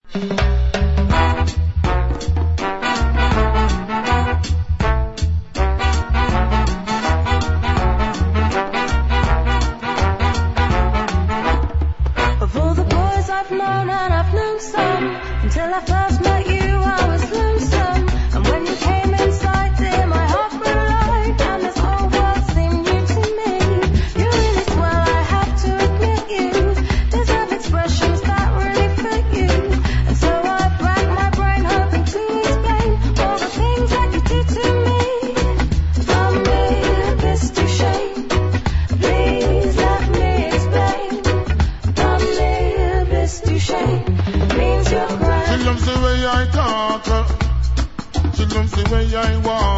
Of all the boys I've known, and I've known some, until I first met you I was lonesome. And when you came inside, dear, my heart grew light, and this whole world seemed new to me. You really swell, I have to admit you deserve expressions that really fit you. And so I've racked my brain hoping to explain all the things that you do to me. From me, this to shame, please let me explain. From me, this to shame means you're grand. She loves the way I talk, she loves the way I walk.